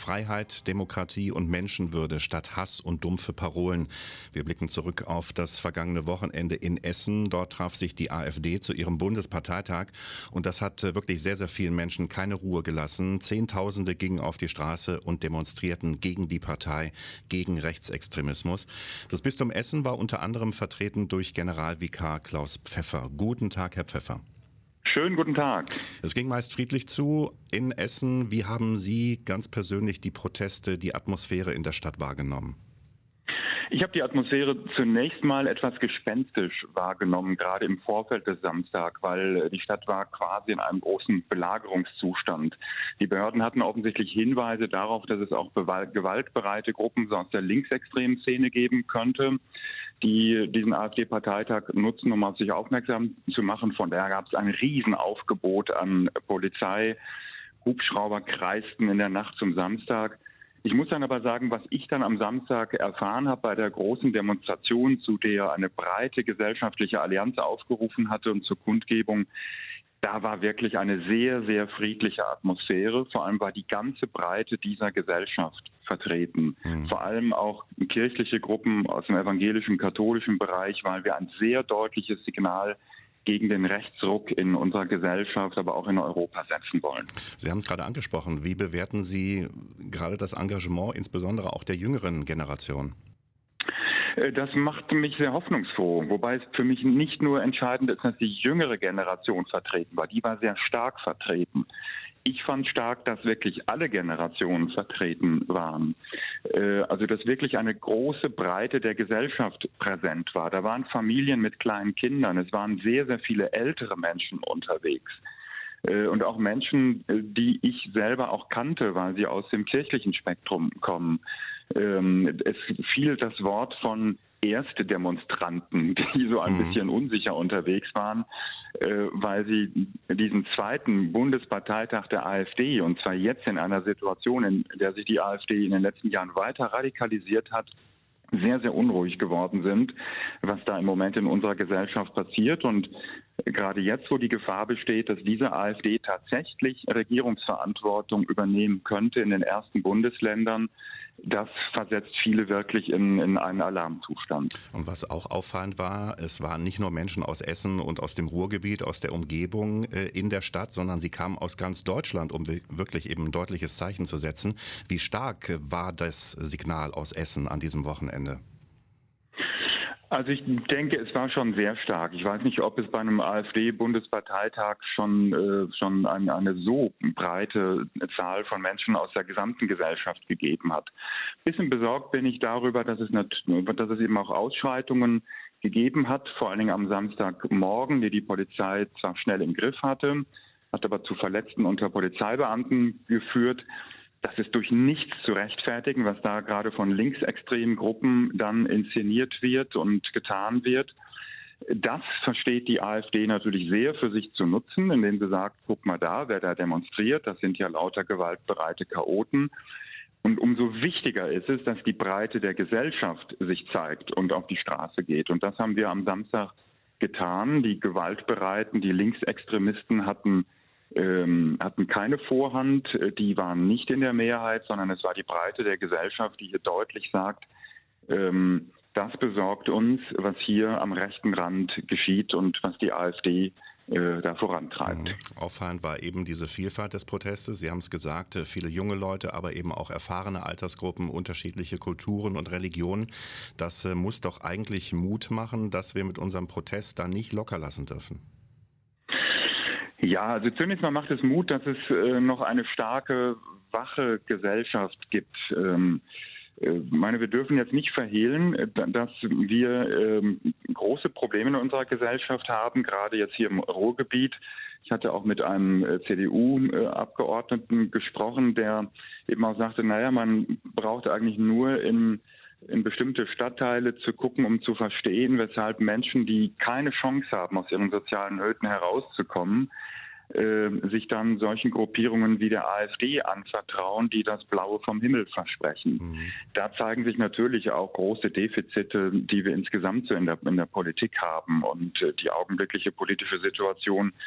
Freiheit, Demokratie und Menschenwürde statt Hass und dumpfe Parolen. Wir blicken zurück auf das vergangene Wochenende in Essen. Dort traf sich die AfD zu ihrem Bundesparteitag und das hat wirklich sehr, sehr vielen Menschen keine Ruhe gelassen. Zehntausende gingen auf die Straße und demonstrierten gegen die Partei, gegen Rechtsextremismus. Das Bistum Essen war unter anderem vertreten durch Generalvikar Klaus Pfeffer. Guten Tag, Herr Pfeffer. Schönen guten Tag. Es ging meist friedlich zu in Essen. Wie haben Sie ganz persönlich die Proteste, die Atmosphäre in der Stadt wahrgenommen? Ich habe die Atmosphäre zunächst mal etwas gespenstisch wahrgenommen, gerade im Vorfeld des Samstags, weil die Stadt war quasi in einem großen Belagerungszustand. Die Behörden hatten offensichtlich Hinweise darauf, dass es auch gewaltbereite Gruppen so aus der linksextremen Szene geben könnte, die diesen AfD-Parteitag nutzen, um auf sich aufmerksam zu machen. Von daher gab es ein Riesenaufgebot an Polizei. Hubschrauber kreisten in der Nacht zum Samstag. Ich muss dann aber sagen, was ich dann am Samstag erfahren habe bei der großen Demonstration, zu der eine breite gesellschaftliche Allianz aufgerufen hatte und zur Kundgebung, da war wirklich eine sehr, sehr friedliche Atmosphäre. Vor allem war die ganze Breite dieser Gesellschaft vertreten. Vor allem auch kirchliche Gruppen aus dem evangelischen, katholischen Bereich, weil wir ein sehr deutliches Signal gegen den Rechtsruck in unserer Gesellschaft, aber auch in Europa setzen wollen. Sie haben es gerade angesprochen. Wie bewerten Sie gerade das Engagement, insbesondere auch der jüngeren Generation? Das macht mich sehr hoffnungsfroh, wobei es für mich nicht nur entscheidend ist, dass die jüngere Generation vertreten war. Die war sehr stark vertreten. Ich fand stark, dass wirklich alle Generationen vertreten waren. Also dass wirklich eine große Breite der Gesellschaft präsent war. Da waren Familien mit kleinen Kindern. Es waren sehr, sehr viele ältere Menschen unterwegs. Und auch Menschen, die ich selber auch kannte, weil sie aus dem kirchlichen Spektrum kommen. Es fiel das Wort von erste Demonstranten, die so ein bisschen unsicher unterwegs waren, weil sie diesen zweiten Bundesparteitag der AfD, und zwar jetzt in einer Situation, in der sich die AfD in den letzten Jahren weiter radikalisiert hat, sehr, sehr unruhig geworden sind, was da im Moment in unserer Gesellschaft passiert. Und gerade jetzt, wo die Gefahr besteht, dass diese AfD tatsächlich Regierungsverantwortung übernehmen könnte in den ersten Bundesländern, das versetzt viele wirklich in einen Alarmzustand. Und was auch auffallend war, es waren nicht nur Menschen aus Essen und aus dem Ruhrgebiet, aus der Umgebung in der Stadt, sondern sie kamen aus ganz Deutschland, um wirklich eben ein deutliches Zeichen zu setzen. Wie stark war das Signal aus Essen an diesem Wochenende? Also ich denke, es war schon sehr stark. Ich weiß nicht, ob es bei einem AfD-Bundesparteitag schon eine so breite Zahl von Menschen aus der gesamten Gesellschaft gegeben hat. Bisschen besorgt bin ich darüber, dass es eben auch Ausschreitungen gegeben hat, vor allen Dingen am Samstagmorgen, die Polizei zwar schnell im Griff hatte, hat aber zu Verletzten unter Polizeibeamten geführt. Das ist durch nichts zu rechtfertigen, was da gerade von linksextremen Gruppen dann inszeniert wird und getan wird. Das versteht die AfD natürlich sehr für sich zu nutzen, indem sie sagt, guck mal da, wer da demonstriert, das sind ja lauter gewaltbereite Chaoten. Und umso wichtiger ist es, dass die Breite der Gesellschaft sich zeigt und auf die Straße geht. Und das haben wir am Samstag getan. Die Gewaltbereiten, die Linksextremisten hatten keine Vorhand, die waren nicht in der Mehrheit, sondern es war die Breite der Gesellschaft, die hier deutlich sagt, das besorgt uns, was hier am rechten Rand geschieht und was die AfD da vorantreibt. Auffallend war eben diese Vielfalt des Protestes. Sie haben es gesagt, viele junge Leute, aber eben auch erfahrene Altersgruppen, unterschiedliche Kulturen und Religionen. Das muss doch eigentlich Mut machen, dass wir mit unserem Protest da nicht locker lassen dürfen. Ja, also zunächst mal macht es Mut, dass es noch eine starke, wache Gesellschaft gibt. Wir dürfen jetzt nicht verhehlen, dass wir große Probleme in unserer Gesellschaft haben, gerade jetzt hier im Ruhrgebiet. Ich hatte auch mit einem CDU-Abgeordneten gesprochen, der eben auch sagte, man braucht eigentlich nur in bestimmte Stadtteile zu gucken, um zu verstehen, weshalb Menschen, die keine Chance haben, aus ihren sozialen Nöten herauszukommen, sich dann solchen Gruppierungen wie der AfD anvertrauen, die das Blaue vom Himmel versprechen. Da zeigen sich natürlich auch große Defizite, die wir insgesamt so in der Politik haben. Und die augenblickliche politische Situation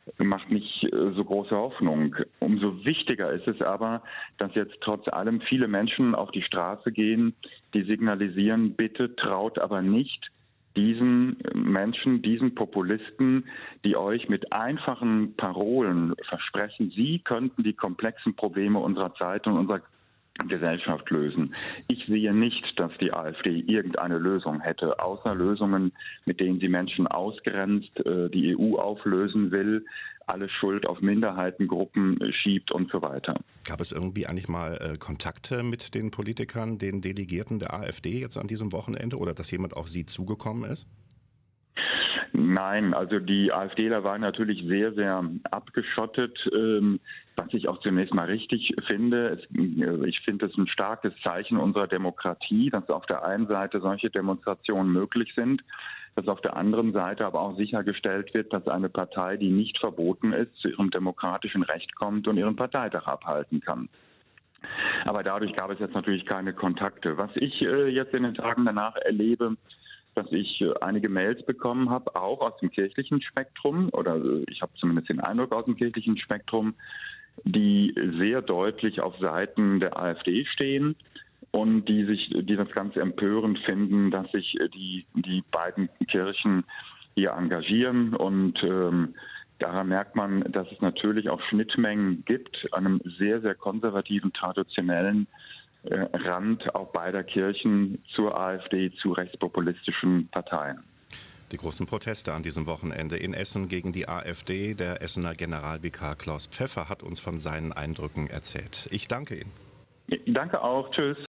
macht nicht so große Hoffnung. Umso wichtiger ist es aber, dass jetzt trotz allem viele Menschen auf die Straße gehen, die signalisieren, bitte traut aber nicht diesen Menschen, diesen Populisten, die euch mit einfachen Parolen versprechen, sie könnten die komplexen Probleme unserer Zeit und unserer Gesellschaft lösen. Ich sehe nicht, dass die AfD irgendeine Lösung hätte, außer Lösungen, mit denen sie Menschen ausgrenzt, die EU auflösen will, alle Schuld auf Minderheitengruppen schiebt und so weiter. Gab es irgendwie eigentlich mal Kontakte mit den Politikern, den Delegierten der AfD jetzt an diesem Wochenende oder dass jemand auf Sie zugekommen ist? Nein, also die AfDler waren natürlich sehr, sehr abgeschottet, was ich auch zunächst mal richtig finde. Ich finde es ein starkes Zeichen unserer Demokratie, dass auf der einen Seite solche Demonstrationen möglich sind, dass auf der anderen Seite aber auch sichergestellt wird, dass eine Partei, die nicht verboten ist, zu ihrem demokratischen Recht kommt und ihren Parteitag abhalten kann. Aber dadurch gab es jetzt natürlich keine Kontakte. Was ich jetzt in den Tagen danach erlebe, dass ich einige Mails bekommen habe, auch aus dem kirchlichen Spektrum, oder ich habe zumindest den Eindruck aus dem kirchlichen Spektrum, die sehr deutlich auf Seiten der AfD stehen und die das ganz empörend finden, dass sich die beiden Kirchen hier engagieren. Und daran merkt man, dass es natürlich auch Schnittmengen gibt, an einem sehr, sehr konservativen, traditionellen Rand auch beider Kirchen zur AfD, zu rechtspopulistischen Parteien. Die großen Proteste an diesem Wochenende in Essen gegen die AfD. Der Essener Generalvikar Klaus Pfeffer hat uns von seinen Eindrücken erzählt. Ich danke Ihnen. Danke auch. Tschüss.